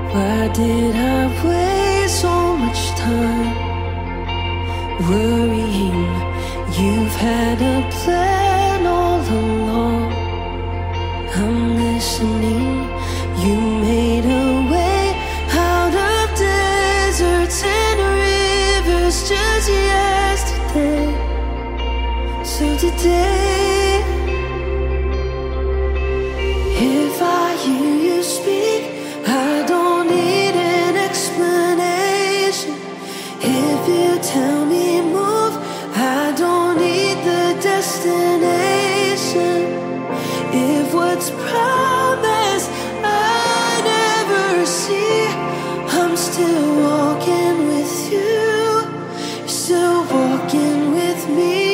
Why did I waste so much time worrying? You've had a plan all along. I'm listening. You made a way out of deserts and rivers just yesterday. So today, if I hear you speak, I don't need an explanation. If you tell me move, I don't need the destination. If what's promised I never see, I'm still walking with you. You're still walking with me.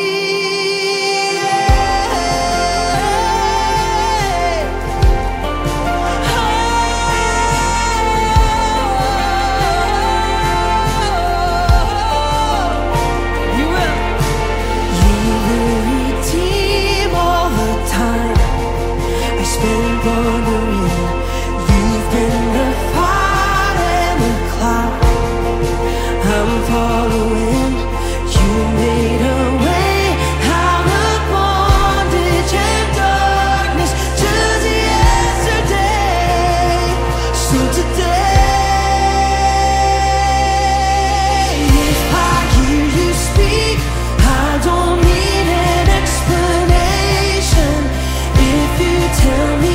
Wondering, you've been the fire and the cloud. I'm following. You made a way out of bondage and darkness just yesterday. So today, if I hear you speak, I don't need an explanation. If you tell me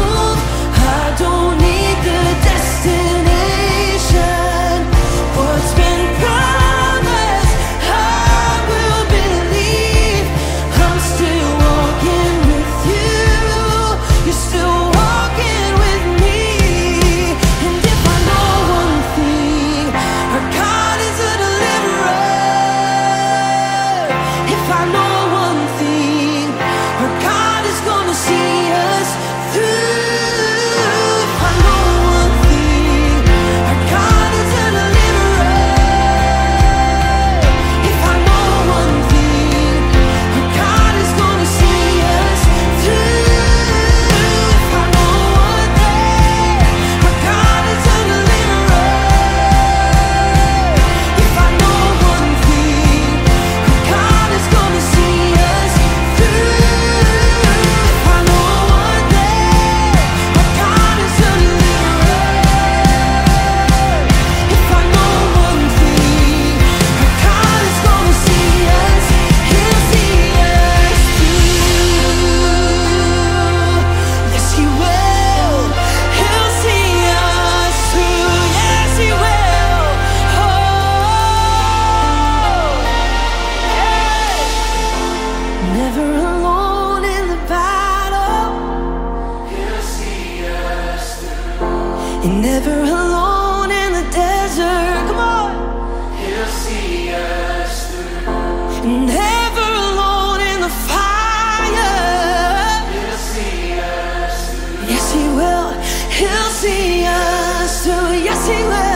never alone in the desert. Come on. He'll see us through. Never alone in the fire. He'll see us through. Yes, he will. He'll see us through. Yes, he will.